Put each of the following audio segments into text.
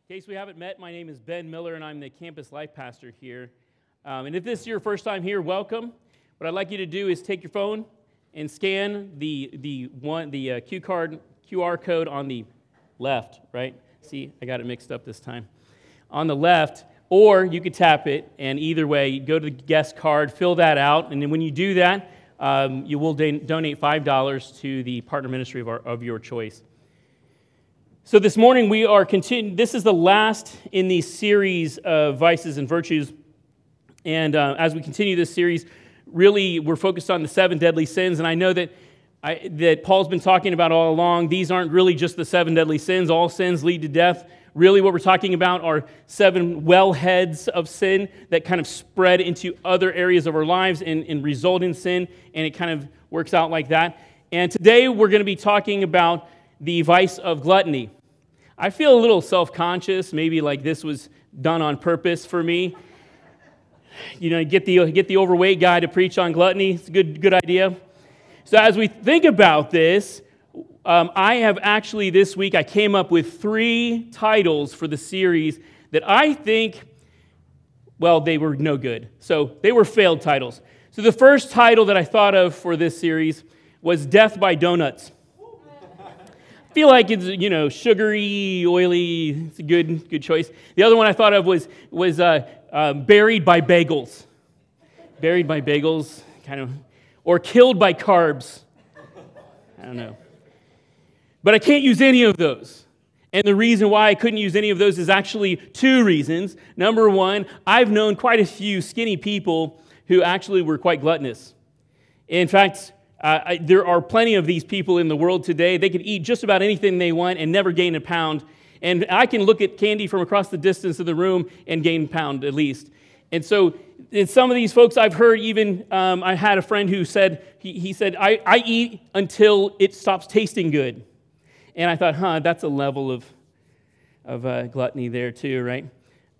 In case we haven't met, my name is Ben Miller, and I'm the campus life pastor here. And if this is your first time here, welcome. What I'd like you to do is take your phone and scan the QR code on the left, right? See, I got it mixed up this time. On the left, or you could tap it, and either way, go to the guest card, fill that out, and then when you do that, you will donate $5 to the partner ministry of your choice. So this morning we are continuing. This is the last in the series of vices and virtues, and as we continue this series, really we're focused on the 7 deadly sins. And I know that Paul's been talking about all along. These aren't really just the 7 deadly sins. All sins lead to death. Really, what we're talking about are 7 wellheads of sin that kind of spread into other areas of our lives and result in sin, and it kind of works out like that. And today we're going to be talking about the vice of gluttony. I feel a little self-conscious, maybe like this was done on purpose for me. You know, get the overweight guy to preach on gluttony. It's a good idea. So as we think about this, I have actually this week, I came up with 3 titles for the series that I think, well, they were no good. So they were failed titles. So the first title that I thought of for this series was Death by Donuts. I feel like it's, sugary, oily. It's a good choice. The other one I thought of was Buried by Bagels. Buried by Bagels, or Killed by Carbs. I don't know. But I can't use any of those. And the reason why I couldn't use any of those is actually 2 reasons. Number 1, I've known quite a few skinny people who actually were quite gluttonous. In fact, there are plenty of these people in the world today. They can eat just about anything they want and never gain a pound. And I can look at candy from across the distance of the room and gain a pound at least. And so in some of these folks I've heard even, I had a friend who said, he said, I eat until it stops tasting good. And I thought, that's a level of gluttony there too, right?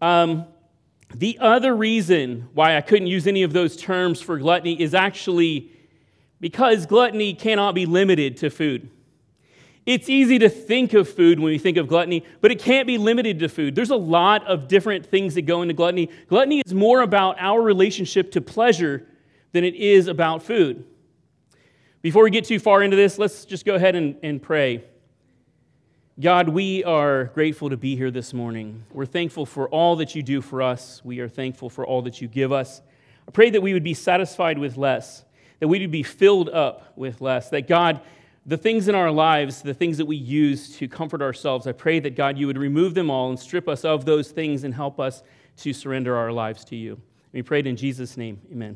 The other reason why I couldn't use any of those terms for gluttony is actually because gluttony cannot be limited to food. It's easy to think of food when we think of gluttony, but it can't be limited to food. There's a lot of different things that go into gluttony. Gluttony is more about our relationship to pleasure than it is about food. Before we get too far into this, let's just go ahead and pray. God, we are grateful to be here this morning. We're thankful for all that you do for us. We are thankful for all that you give us. I pray that we would be satisfied with less, that we would be filled up with less, that God, the things in our lives, the things that we use to comfort ourselves, I pray that God, you would remove them all and strip us of those things and help us to surrender our lives to you. We pray it in Jesus' name, amen.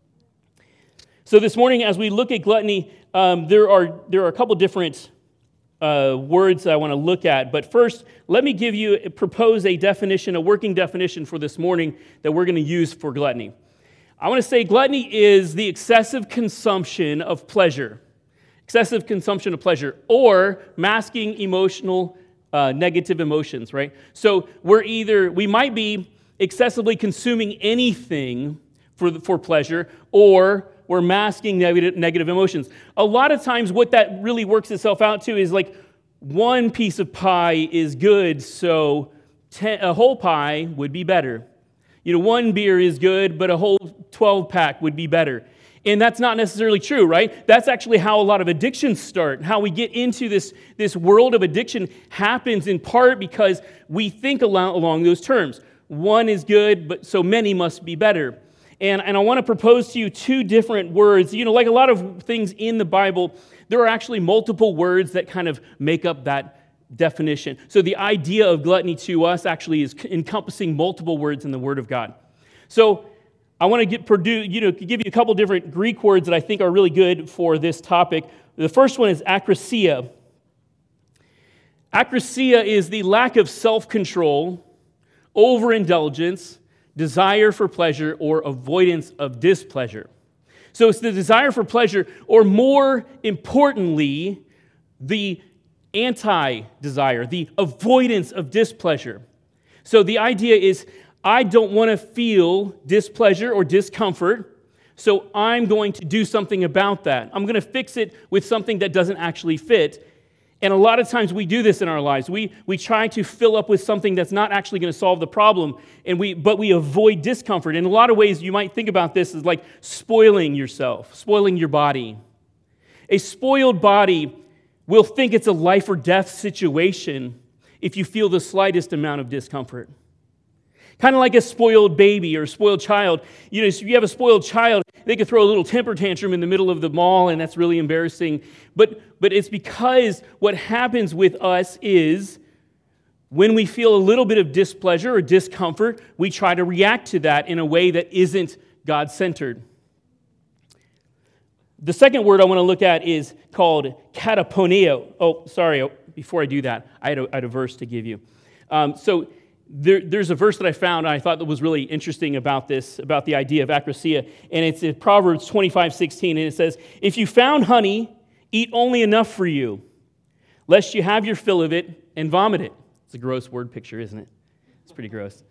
So this morning, as we look at gluttony, there are a couple different words I want to look at. But first, let me propose a definition, a working definition for this morning that we're going to use for gluttony. I want to say gluttony is the excessive consumption of pleasure. Excessive consumption of pleasure, or masking emotional, negative emotions, right? So we might be excessively consuming anything for pleasure, or we're masking negative emotions. A lot of times what that really works itself out to is like one piece of pie is good, so a whole pie would be better. One beer is good, but a whole 12-pack would be better. And that's not necessarily true, right? That's actually how a lot of addictions start. How we get into this world of addiction happens in part because we think along those terms. One is good, but so many must be better. And I want to propose to you 2 different words. Like a lot of things in the Bible, there are actually multiple words that kind of make up that definition. So the idea of gluttony to us actually is encompassing multiple words in the Word of God. So I want to give you a couple different Greek words that I think are really good for this topic. The first one is akrasia. Akrasia is the lack of self-control, overindulgence, desire for pleasure, or avoidance of displeasure. So it's the desire for pleasure, or more importantly, the anti-desire, the avoidance of displeasure. So the idea is, I don't want to feel displeasure or discomfort, so I'm going to do something about that. I'm going to fix it with something that doesn't actually fit. And a lot of times we do this in our lives. We try to fill up with something that's not actually going to solve the problem, but we avoid discomfort. In a lot of ways, you might think about this as like spoiling yourself, spoiling your body. A spoiled body will think it's a life or death situation if you feel the slightest amount of discomfort. Kind of like a spoiled baby or a spoiled child. So if you have a spoiled child, they could throw a little temper tantrum in the middle of the mall, and that's really embarrassing. But it's because what happens with us is when we feel a little bit of displeasure or discomfort, we try to react to that in a way that isn't God-centered. The second word I want to look at is called kataponeo. Oh, sorry, before I do that, I had a verse to give you. There's a verse that I found and I thought that was really interesting about this, about the idea of acrosia, and it's in Proverbs 25:16, and it says, "If you found honey, eat only enough for you, lest you have your fill of it and vomit it." It's a gross word picture, isn't it? It's pretty gross.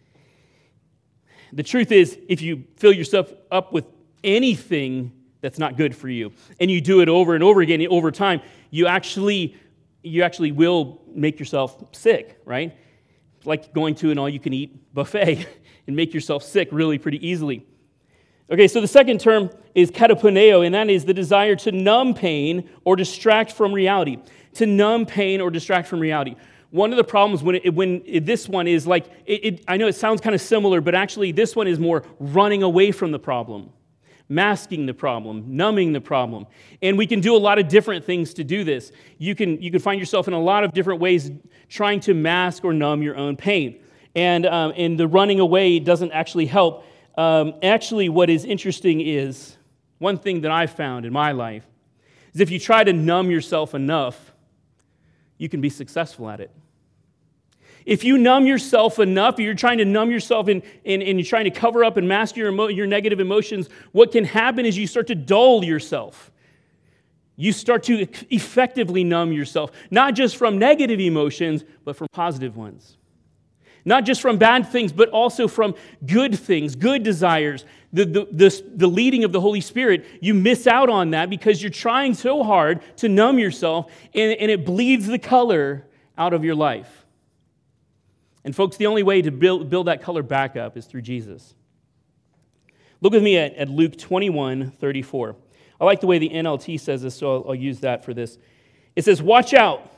The truth is, if you fill yourself up with anything that's not good for you, and you do it over and over again over time, you actually will make yourself sick, right? It's like going to an all-you-can-eat buffet and make yourself sick really pretty easily. Okay, so the second term is kataponeo, and that is the desire to numb pain or distract from reality. To numb pain or distract from reality. One of the problems when this one is like, I know it sounds kind of similar, but actually this one is more running away from the problem, masking the problem, numbing the problem. And we can do a lot of different things to do this. You can find yourself in a lot of different ways trying to mask or numb your own pain. And the running away doesn't actually help. Actually, what is interesting is, one thing that I've found in my life, is if you try to numb yourself enough, you can be successful at it. If you numb yourself enough, you're trying to numb yourself and you're trying to cover up and mask your negative emotions, what can happen is you start to dull yourself. You start to effectively numb yourself, not just from negative emotions, but from positive ones. Not just from bad things, but also from good things, good desires, the leading of the Holy Spirit. You miss out on that because you're trying so hard to numb yourself, and it bleeds the color out of your life. And folks, the only way to build that color back up is through Jesus. Look with me at Luke 21:34. I like the way the NLT says this, so I'll use that for this. It says, "Watch out.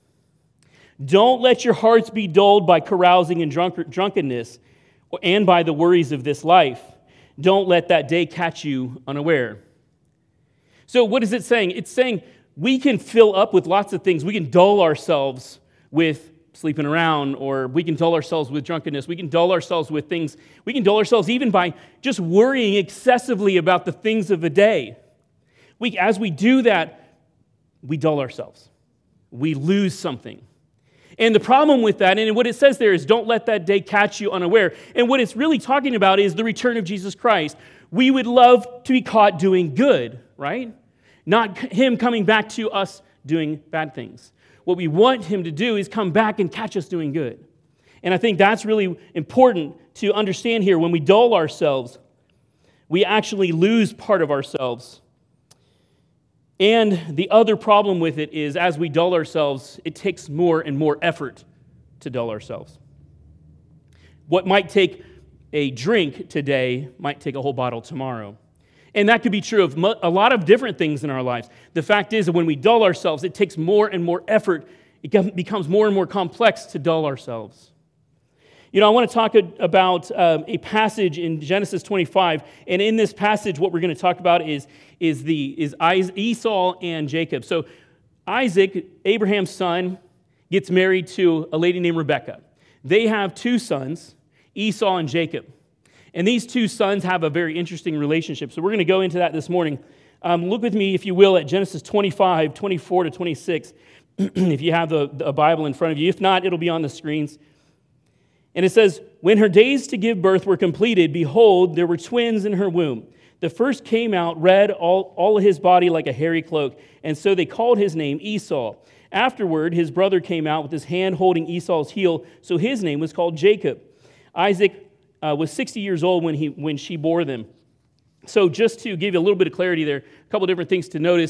Don't let your hearts be dulled by carousing and drunkenness and by the worries of this life. Don't let that day catch you unaware." So what is it saying? It's saying we can fill up with lots of things. We can dull ourselves with sleeping around, or we can dull ourselves with drunkenness. We can dull ourselves with things. We can dull ourselves even by just worrying excessively about the things of the day. As we do that, we dull ourselves. We lose something. And the problem with that, and what it says there is, don't let that day catch you unaware. And what it's really talking about is the return of Jesus Christ. We would love to be caught doing good, right? Not Him coming back to us doing bad things. What we want Him to do is come back and catch us doing good. And I think that's really important to understand here. When we dull ourselves, we actually lose part of ourselves. And the other problem with it is, as we dull ourselves, it takes more and more effort to dull ourselves. What might take a drink today might take a whole bottle tomorrow. And that could be true of a lot of different things in our lives. The fact is that when we dull ourselves, it takes more and more effort. It becomes more and more complex to dull ourselves. I want to talk about a passage in Genesis 25, and in this passage, what we're going to talk about is Esau and Jacob. So Isaac, Abraham's son, gets married to a lady named Rebekah. They have two sons, Esau and Jacob. And these two sons have a very interesting relationship. So we're going to go into that this morning. Look with me, if you will, at Genesis 25, 24 to 26, if you have a Bible in front of you. If not, it'll be on the screens. And it says, "When her days to give birth were completed, behold, there were twins in her womb. The first came out red, all his body like a hairy cloak, and so they called his name Esau. Afterward, his brother came out with his hand holding Esau's heel, so his name was called Jacob. Isaac was 60 years old when she bore them." So just to give you a little bit of clarity there, a couple different things to notice.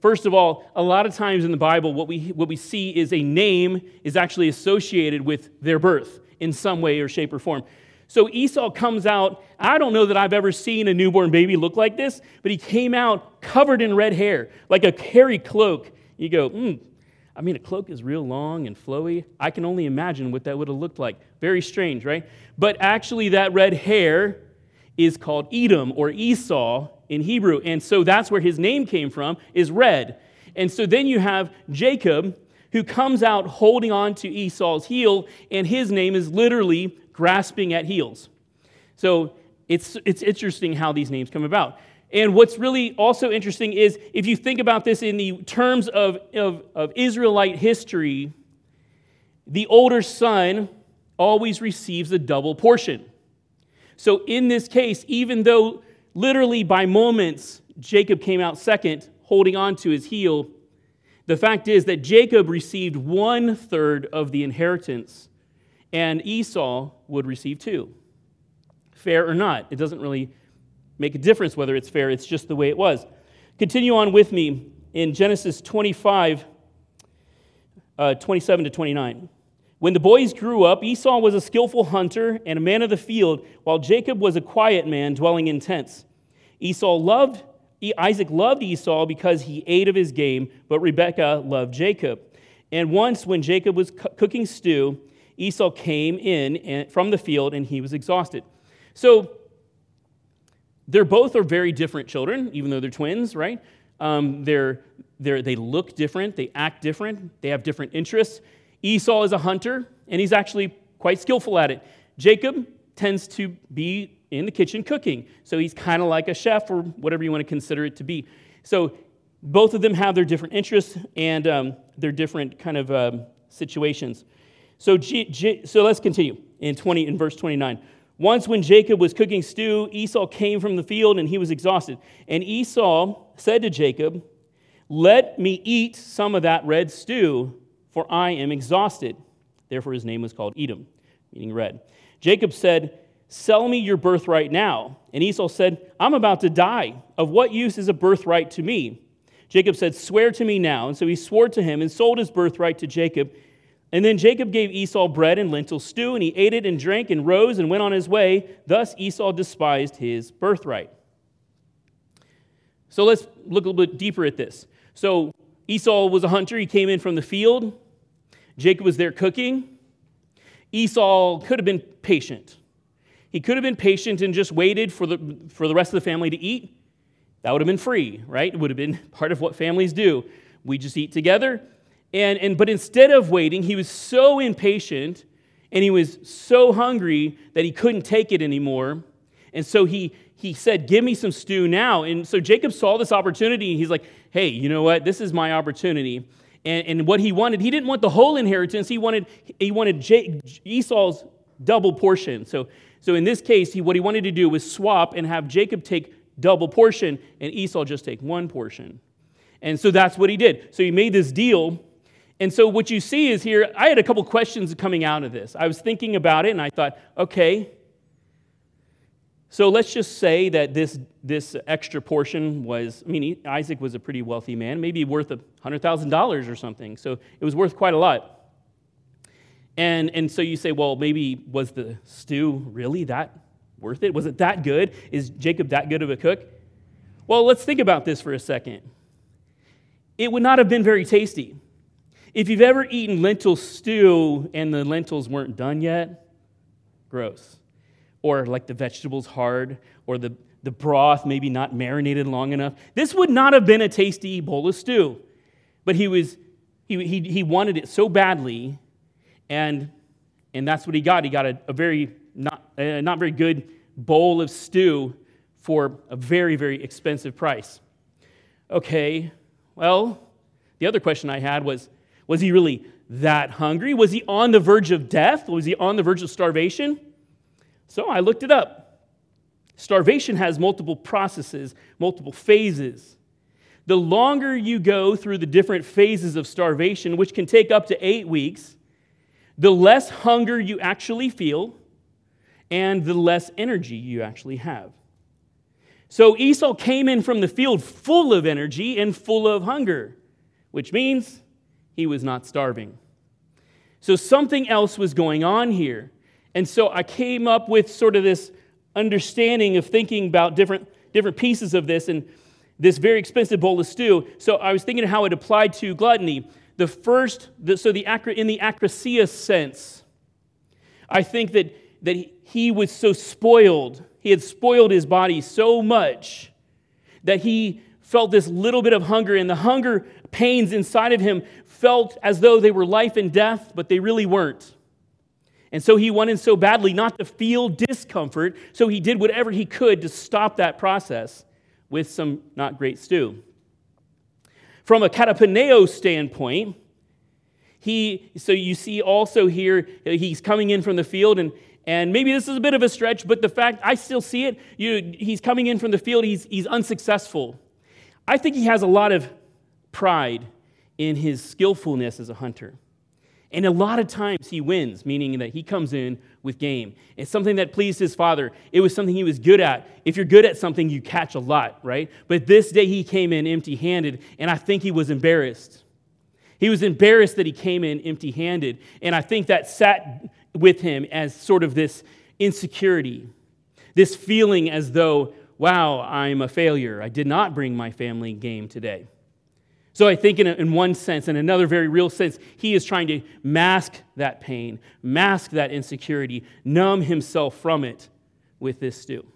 First of all, a lot of times in the Bible, what we see is a name is actually associated with their birth in some way or shape or form. So Esau comes out, I don't know that I've ever seen a newborn baby look like this, but he came out covered in red hair, like a hairy cloak. You go, a cloak is real long and flowy. I can only imagine what that would have looked like. Very strange, right? But actually that red hair is called Edom or Esau in Hebrew. And so that's where his name came from, is red. And so then you have Jacob, who comes out holding on to Esau's heel, and his name is literally grasping at heels. So it's interesting how these names come about. And what's really also interesting is if you think about this in the terms of Israelite history, the older son always receives a double portion. So in this case, even though literally by moments Jacob came out second, holding on to his heel, the fact is that Jacob received 1/3 of the inheritance, and Esau would receive 2. Fair or not, it doesn't really make a difference whether it's fair, it's just the way it was. Continue on with me in Genesis 25, 27 to 29. When the boys grew up, Esau was a skillful hunter and a man of the field, while Jacob was a quiet man dwelling in tents. Isaac loved Esau because he ate of his game, but Rebekah loved Jacob. And once when Jacob was cooking stew, Esau came in from the field and he was exhausted. So they're both are very different children, even though they're twins, right? They look different, they act different, they have different interests. Esau is a hunter, and he's actually quite skillful at it. Jacob tends to be in the kitchen cooking, so he's kind of like a chef or whatever you want to consider it to be. So both of them have their different interests and their different kind of situations. So let's continue in verse 29. Once when Jacob was cooking stew, Esau came from the field and he was exhausted. And Esau said to Jacob, "Let me eat some of that red stew, for I am exhausted." Therefore his name was called Edom, meaning red. Jacob said, "Sell me your birthright now." And Esau said, "I'm about to die. Of what use is a birthright to me?" Jacob said, "Swear to me now." And so he swore to him and sold his birthright to Jacob. And then Jacob gave Esau bread and lentil stew, and he ate it and drank and rose and went on his way. Thus Esau despised his birthright. So let's look a little bit deeper at this. So Esau was a hunter. He came in from the field. Jacob was there cooking. Esau could have been patient. He could have been patient and just waited for the rest of the family to eat. That would have been free, right? It would have been part of what families do. We just eat together. But instead of waiting, he was so impatient and he was so hungry that he couldn't take it anymore. And so he said, "Give me some stew now." And so Jacob saw this opportunity and he's like, "Hey, you know what? This is my opportunity." And what he wanted, he didn't want the whole inheritance. He wanted Esau's double portion. So in this case, what he wanted to do was swap and have Jacob take double portion and Esau just take one portion. And so that's what he did. So he made this deal. And so what you see is here, I had a couple questions coming out of this. I was thinking about it and I thought, okay, so let's just say that this extra portion was, Isaac was a pretty wealthy man, maybe worth $100,000 or something. So it was worth quite a lot. And so you say, well, maybe was the stew really that worth it? Was it that good? Is Jacob that good of a cook? Well, let's think about this for a second. It would not have been very tasty. If you've ever eaten lentil stew and the lentils weren't done yet, gross. Or like the vegetables hard, or the broth maybe not marinated long enough. This would not have been a tasty bowl of stew. But he wanted it so badly, and that's what he got. He got a very not very good bowl of stew for a very, very expensive price. Okay, well, the other question I had was he really that hungry? Was he on the verge of death? Was he on the verge of starvation? So I looked it up. Starvation has multiple processes, multiple phases. The longer you go through the different phases of starvation, which can take up to 8 weeks, the less hunger you actually feel and the less energy you actually have. So Esau came in from the field full of energy and full of hunger, which means he was not starving. So something else was going on here. And so I came up with sort of this understanding of thinking about different pieces of this and this very expensive bowl of stew. So I was thinking how it applied to gluttony. In the akrasia sense, I think that he was so spoiled. He had spoiled his body so much that he felt this little bit of hunger, and the hunger pains inside of him felt as though they were life and death, but they really weren't. And so he wanted so badly not to feel discomfort, so he did whatever he could to stop that process with some not great stew. From a katapaneo standpoint, so you see also here, he's coming in from the field, and maybe this is a bit of a stretch, but the fact, I still see it, he's coming in from the field, he's unsuccessful. I think he has a lot of pride in his skillfulness as a hunter. And a lot of times he wins, meaning that he comes in with game. It's something that pleased his father. It was something he was good at. If you're good at something, you catch a lot, right? But this day he came in empty-handed, and I think he was embarrassed. He was embarrassed that he came in empty-handed, and I think that sat with him as sort of this insecurity, this feeling as though, wow, I'm a failure. I did not bring my family game today. So I think in one sense, in another very real sense, he is trying to mask that pain, mask that insecurity, numb himself from it with this stew.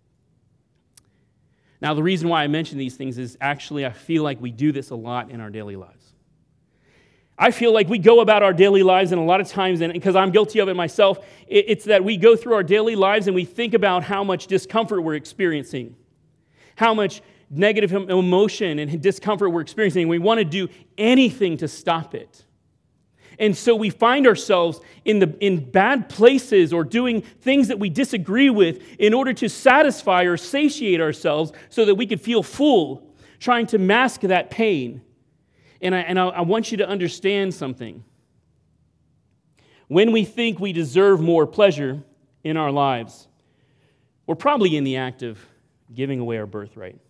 Now, the reason why I mention these things is actually I feel like we do this a lot in our daily lives. I feel like we go about our daily lives, and a lot of times, and because I'm guilty of it myself, it's that we go through our daily lives and we think about how much discomfort we're experiencing, how much negative emotion and discomfort we're experiencing. We want to do anything to stop it. And so we find ourselves in bad places or doing things that we disagree with in order to satisfy or satiate ourselves so that we could feel full, trying to mask that pain. And I want you to understand something. When we think we deserve more pleasure in our lives, we're probably in the act of giving away our birthright.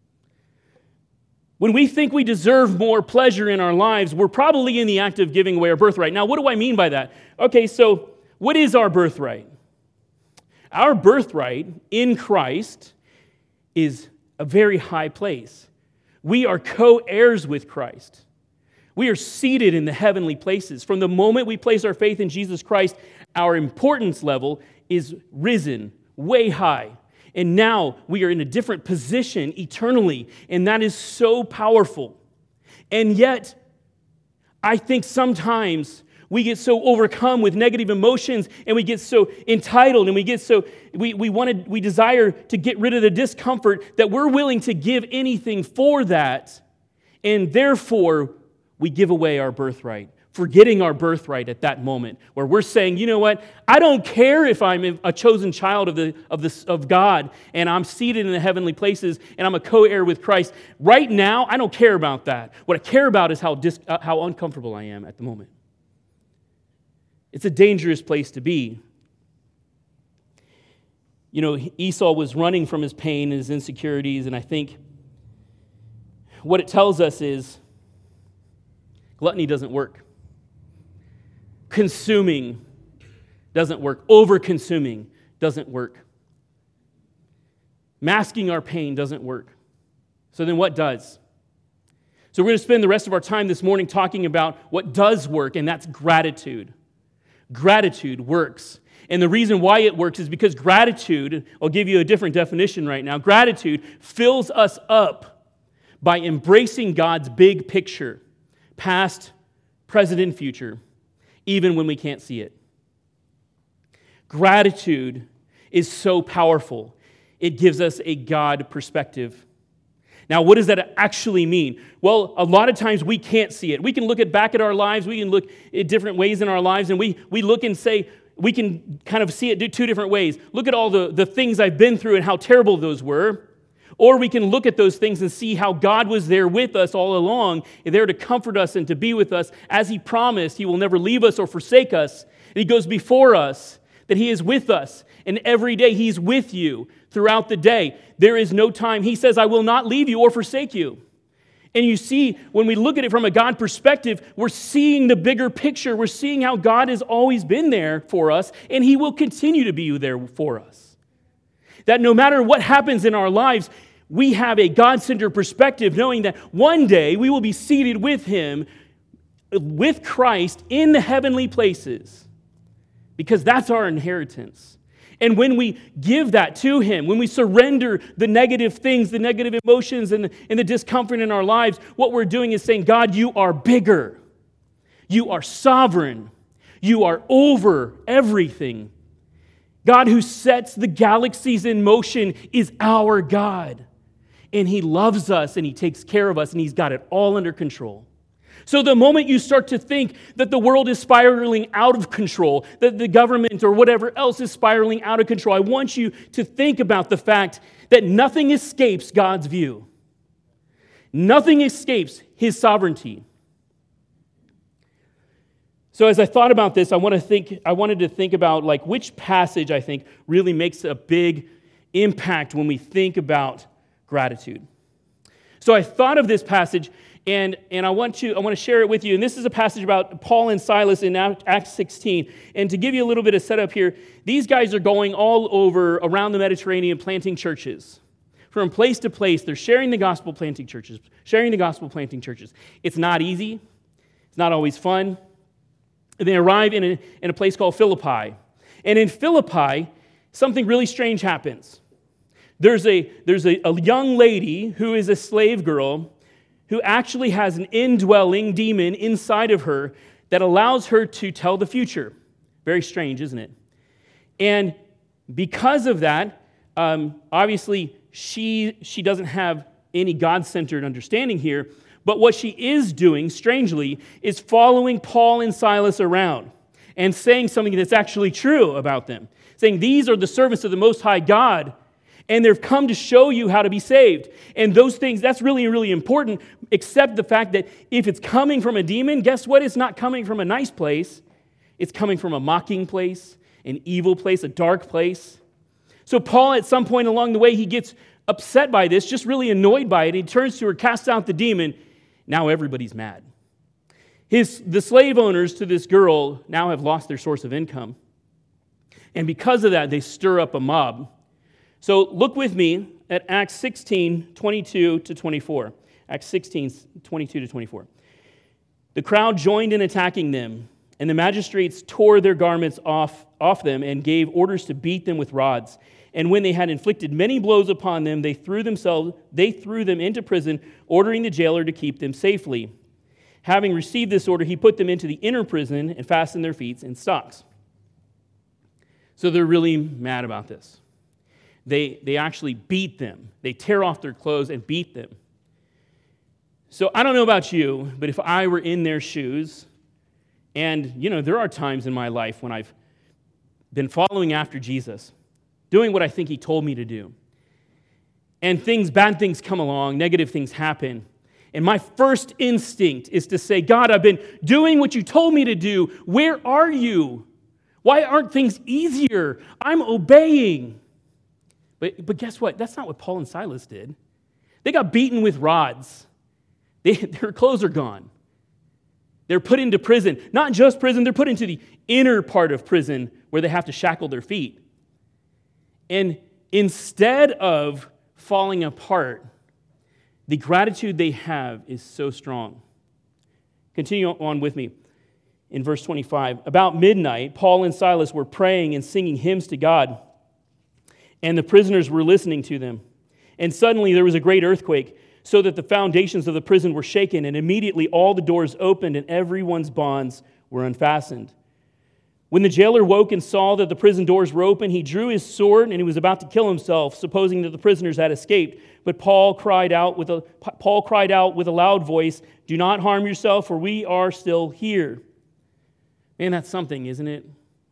When we think we deserve more pleasure in our lives, we're probably in the act of giving away our birthright. Now, what do I mean by that? Okay, so what is our birthright? Our birthright in Christ is a very high place. We are co-heirs with Christ. We are seated in the heavenly places. From the moment we place our faith in Jesus Christ, our importance level is risen way high. And now we are in a different position eternally, and that is so powerful. And yet, I think sometimes we get so overcome with negative emotions, and we get so entitled, and we desire to get rid of the discomfort that we're willing to give anything for that, and therefore we give away our birthright, forgetting our birthright at that moment, where we're saying, you know what, I don't care if I'm a chosen child of God, and I'm seated in the heavenly places, and I'm a co-heir with Christ. Right now, I don't care about that. What I care about is how uncomfortable I am at the moment. It's a dangerous place to be. You know, Esau was running from his pain and his insecurities, and I think what it tells us is gluttony doesn't work. Consuming doesn't work. Over-consuming doesn't work. Masking our pain doesn't work. So then what does? So we're going to spend the rest of our time this morning talking about what does work, and that's gratitude. Gratitude works. And the reason why it works is because gratitude, I'll give you a different definition right now, gratitude fills us up by embracing God's big picture, past, present, and future, even when we can't see it. Gratitude is so powerful. It gives us a God perspective. Now, what does that actually mean? Well, a lot of times we can't see it. We can look back at our lives. We can look at different ways in our lives, and we look and say, we can kind of see it two different ways. Look at all the things I've been through and how terrible those were. Or we can look at those things and see how God was there with us all along, there to comfort us and to be with us. As He promised, He will never leave us or forsake us. And He goes before us. that He is with us, and every day He's with you throughout the day. There is no time. He says, I will not leave you or forsake you. And you see, when we look at it from a God perspective, we're seeing the bigger picture. We're seeing how God has always been there for us, and He will continue to be there for us. That no matter what happens in our lives, we have a God-centered perspective, knowing that one day we will be seated with Him, with Christ, in the heavenly places, because that's our inheritance. And when we give that to Him, when we surrender the negative things, the negative emotions, and the discomfort in our lives, what we're doing is saying, God, you are bigger. You are sovereign. You are over everything. God who sets the galaxies in motion is our God. And He loves us, and He takes care of us, and He's got it all under control. So the moment you start to think that the world is spiraling out of control, that the government or whatever else is spiraling out of control, I want you to think about the fact that nothing escapes God's view. Nothing escapes His sovereignty. So as I thought about this, I wanted to think about like which passage I think really makes a big impact when we think about gratitude. So I thought of this passage, and I want to share it with you. And this is a passage about Paul and Silas in Acts 16. And to give you a little bit of setup here, these guys are going all over around the Mediterranean planting churches. From place to place, they're sharing the gospel, planting churches. It's not easy. It's not always fun. And they arrive in a place called Philippi. And in Philippi, something really strange happens. There's a young lady who is a slave girl who actually has an indwelling demon inside of her that allows her to tell the future. Very strange, isn't it? And because of that, obviously, she doesn't have any God-centered understanding here, but what she is doing, strangely, is following Paul and Silas around and saying something that's actually true about them. Saying, these are the servants of the Most High God, and they've come to show you how to be saved. And those things, that's really, really important, except the fact that if it's coming from a demon, guess what? It's not coming from a nice place. It's coming from a mocking place, an evil place, a dark place. So Paul, at some point along the way, he gets upset by this, just really annoyed by it. He turns to her, casts out the demon. Now everybody's mad. The slave owners to this girl now have lost their source of income. And because of that, they stir up a mob. So look with me at Acts 16, 22 to 24. Acts 16, 22 to 24. The crowd joined in attacking them, and the magistrates tore their garments off them and gave orders to beat them with rods. And when they had inflicted many blows upon them, they threw them into prison, ordering the jailer to keep them safely. Having received this order, he put them into the inner prison and fastened their feet in stocks. So they're really mad about this. They actually beat them. They tear off their clothes and beat them. So I don't know about you, but if I were in their shoes, and there are times in my life when I've been following after Jesus, doing what I think He told me to do, and bad things come along, negative things happen, and my first instinct is to say, God, I've been doing what you told me to do. Where are you? Why aren't things easier? I'm obeying. But guess what? That's not what Paul and Silas did. They got beaten with rods. Their clothes are gone. They're put into prison. Not just prison, they're put into the inner part of prison where they have to shackle their feet. And instead of falling apart, the gratitude they have is so strong. Continue on with me in verse 25. About midnight, Paul and Silas were praying and singing hymns to God, and the prisoners were listening to them. And suddenly there was a great earthquake, so that the foundations of the prison were shaken, and immediately all the doors opened and everyone's bonds were unfastened. When the jailer woke and saw that the prison doors were open, he drew his sword and he was about to kill himself, supposing that the prisoners had escaped. But Paul cried out with a loud voice, "Do not harm yourself, for we are still here." Man, that's something, isn't it?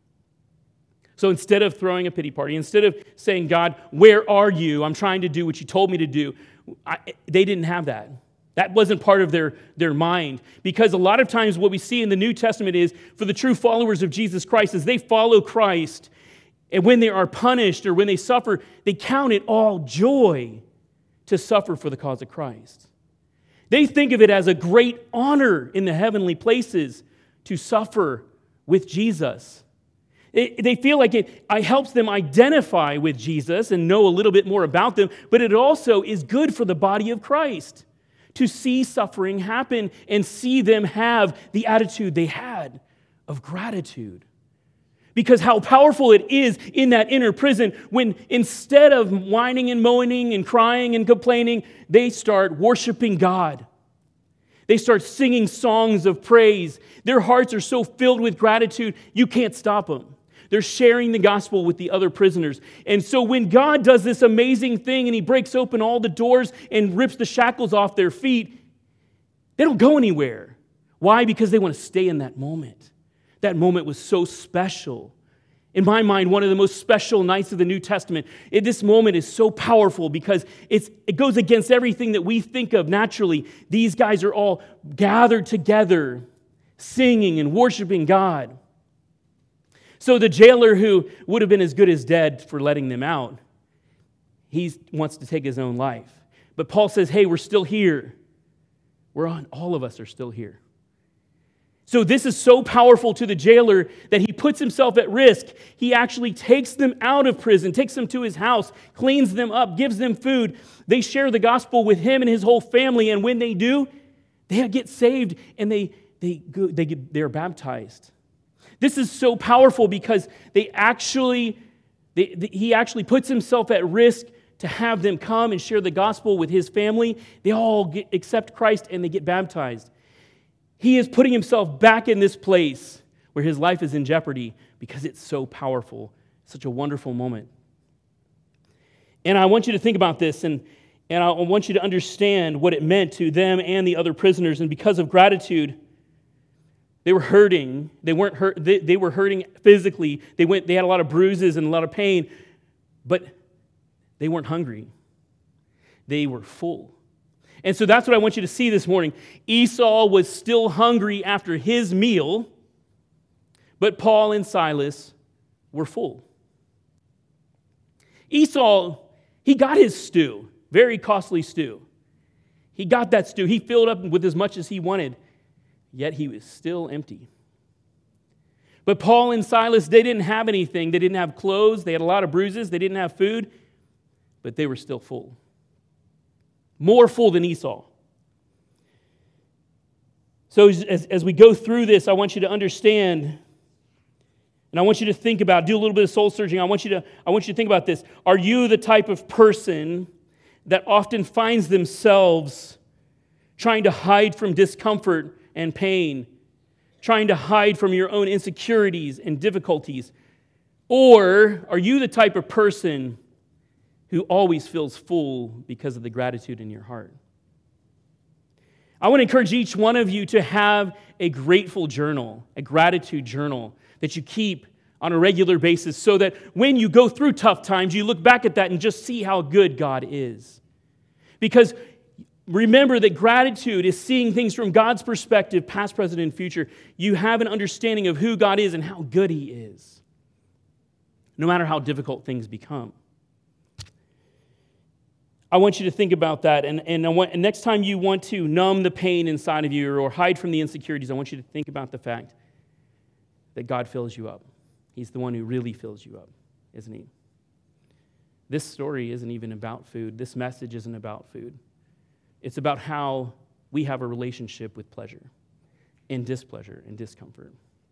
So instead of throwing a pity party, instead of saying, God, where are you? I'm trying to do what you told me to do. They didn't have that. That wasn't part of their mind. Because a lot of times what we see in the New Testament is for the true followers of Jesus Christ, as they follow Christ, And when they are punished or when they suffer, they count it all joy to suffer for the cause of Christ. They think of it as a great honor in the heavenly places to suffer with Jesus. They feel like it helps them identify with Jesus and know a little bit more about them, but it also is good for the body of Christ to see suffering happen and see them have the attitude they had of gratitude. Because how powerful it is in that inner prison when instead of whining and moaning and crying and complaining, they start worshiping God. They start singing songs of praise. Their hearts are so filled with gratitude, you can't stop them. They're sharing the gospel with the other prisoners. And so when God does this amazing thing and He breaks open all the doors and rips the shackles off their feet, they don't go anywhere. Why? Because they want to stay in that moment. That moment was so special. In my mind, one of the most special nights of the New Testament. This moment is so powerful because it goes against everything that we think of naturally. These guys are all gathered together, singing and worshiping God. So the jailer, who would have been as good as dead for letting them out, he wants to take his own life. But Paul says, hey, we're still here. All of us are still here. So this is so powerful to the jailer that he puts himself at risk. He actually takes them out of prison, takes them to his house, cleans them up, gives them food. They share the gospel with him and his whole family, and when they do, they get saved and they're baptized. This is so powerful because he actually puts himself at risk to have them come and share the gospel with his family. They all accept Christ and they get baptized. He is putting himself back in this place where his life is in jeopardy because it's so powerful, such a wonderful moment. And I want you to think about this, and I want you to understand what it meant to them and the other prisoners. And because of gratitude, they were hurting. They weren't hurt. They were hurting physically. They had a lot of bruises and a lot of pain, but they weren't hungry. They were full. And so that's what I want you to see this morning. Esau was still hungry after his meal, but Paul and Silas were full. Esau, he got his stew, very costly stew. He got that stew. He filled up with as much as he wanted, yet he was still empty. But Paul and Silas, they didn't have anything. They didn't have clothes. They had a lot of bruises. They didn't have food, but they were still full. More full than Esau. So as we go through this, I want you to understand, and I want you to think about, do a little bit of soul searching. I want you to think about this. Are you the type of person that often finds themselves trying to hide from discomfort and pain, trying to hide from your own insecurities and difficulties? Or are you the type of person who always feels full because of the gratitude in your heart? I want to encourage each one of you to have a grateful journal, a gratitude journal that you keep on a regular basis so that when you go through tough times, you look back at that and just see how good God is. Because remember that gratitude is seeing things from God's perspective, past, present, and future. You have an understanding of who God is and how good He is, no matter how difficult things become. I want you to think about that, and next time you want to numb the pain inside of you or hide from the insecurities, I want you to think about the fact that God fills you up. He's the one who really fills you up, isn't He? This story isn't even about food. This message isn't about food. It's about how we have a relationship with pleasure and displeasure and discomfort.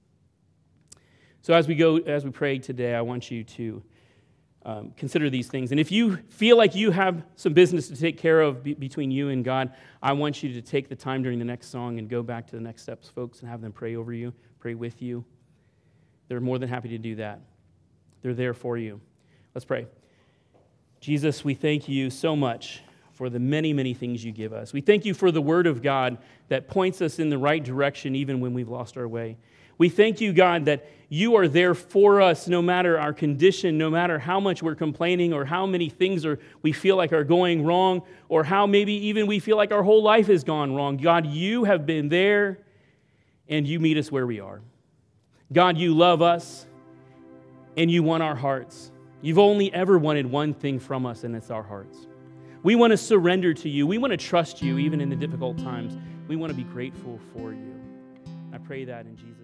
So as we pray today, I want you to consider these things. And if you feel like you have some business to take care of between you and God, I want you to take the time during the next song and go back to the next steps, folks, and have them pray over you, pray with you. They're more than happy to do that. They're there for you. Let's pray. Jesus, we thank you so much for the many, many things you give us. We thank you for the Word of God that points us in the right direction even when we've lost our way. We thank you, God, that you are there for us no matter our condition, no matter how much we're complaining or how many things we feel like are going wrong, or how maybe even we feel like our whole life has gone wrong. God, you have been there and you meet us where we are. God, you love us and you want our hearts. You've only ever wanted one thing from us, and it's our hearts. We want to surrender to you. We want to trust you even in the difficult times. We want to be grateful for you. I pray that in Jesus' name.